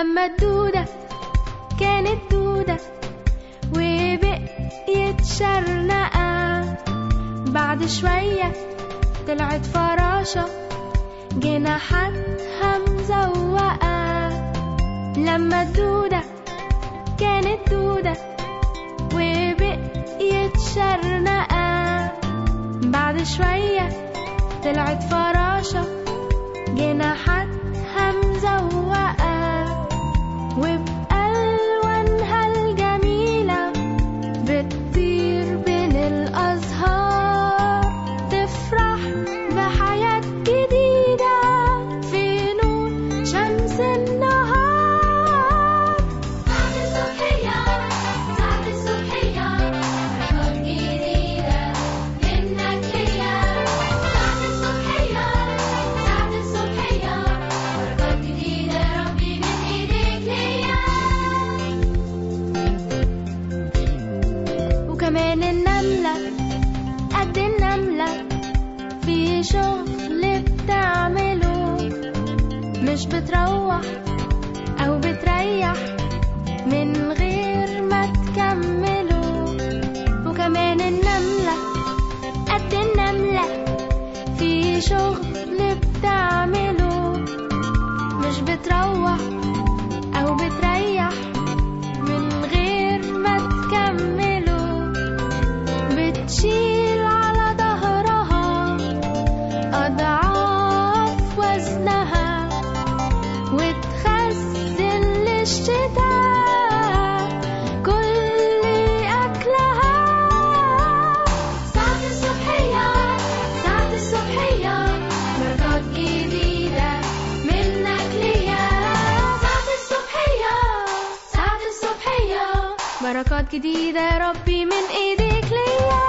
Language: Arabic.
لما الدودة كانت دودة وبقيت شرنقة، بعد شوية طلعت فراشة جناحاتها مزوقة. لما الدودة كانت دودة وبقيت شرنقة، بعد شوية طلعت فراشة جناحاتها مزوقة، وبألوانها الجميلة بتطير بين الأزهار، تفرح بحياة جديدة في نور شمس النهار. ساعة الصبحية ساعة الصبحية، بركات جديدة منك ليا. ساعة الصبحية ساعة الصبحية، بركات جديدة ربي من إيديك ليا. وكمان النملة قد النملة في شغل بتعمله، مش بتروح أو بتريح من غير ما تكمله. وكمان النملة قد النملة في شغل بتعمله، مش بتروح أو بتريح من غير ما تكمله. بتشيل على ظهرها أضعاف وزنها وتخزن للشتاء كل أكلها. ساعة الصبحية ساعة الصبحية، بركات جديدة منك ليا. ساعة الصبحية ساعة الصبحية، بركات جديدة يا ربي من إيديك ليا.